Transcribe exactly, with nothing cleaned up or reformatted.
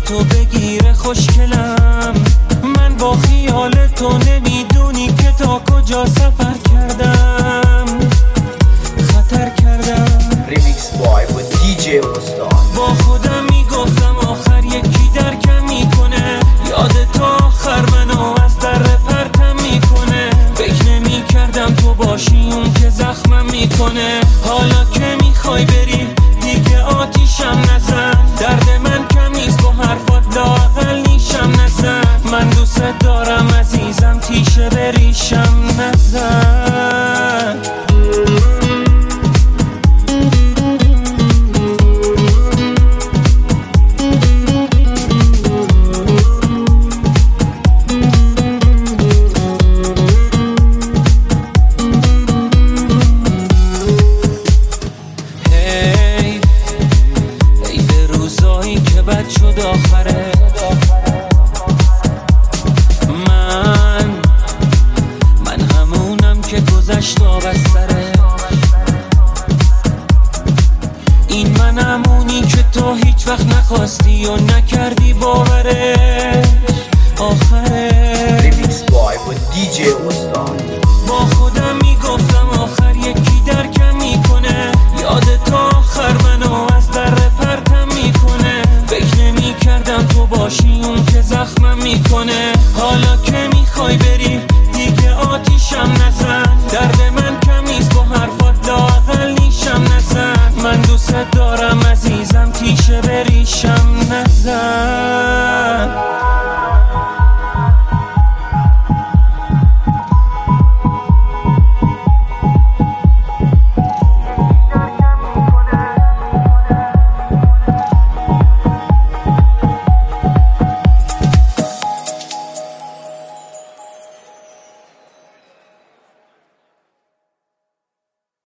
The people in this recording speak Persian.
تو بگیره خوشگلم. من با خیال تو نمیدونی که تا کجا سفر کردم، خطر کردم. ریمیکس بای با دی جی استاد. با خودم میگفتم آخر یکی درکم میکنه، یاد تا آخر منو از در پرتم میکنه. فکر نمیکردم تو باشی اون که زخمم میکنه. حالا که میخوای بری دیگه آتیشم نزن، درد من کمیست با حرفات لااقل نیشم نزن. من دوست دارم عزیزم تیشه بریشم نزن. بد شد آخره. من من همونم که گذشت و بستره. این من همونی که تو هیچ وقت نخواستی و نکردی باورش آخره. ریمیکس بای با دی جی استاد. با خودم میگفتم آخر یکی درکم میکنه، یاد تا آخر منو از در پرتم میکنه. فکر نمی کردم تو باشی اون که زخمم میکنه. حالا که میخوای بری دیگه آتیشم نزن،